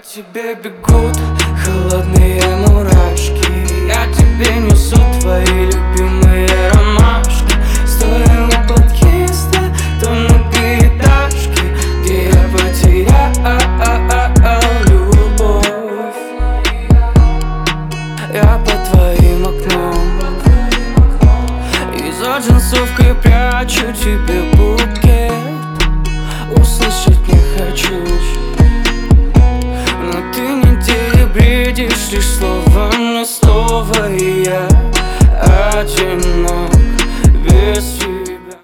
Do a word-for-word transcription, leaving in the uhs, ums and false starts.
тебе бегут холодные мурашки, я тебе несу твои любимые ромашки. Стоя у подъезда, то на перетяжке, где я потерял любовь. Я под твоим окном, и за джинсовкой прячу тебе букет. Услышать не хочу, но ты не бредишь, лишь слово на слово, и я один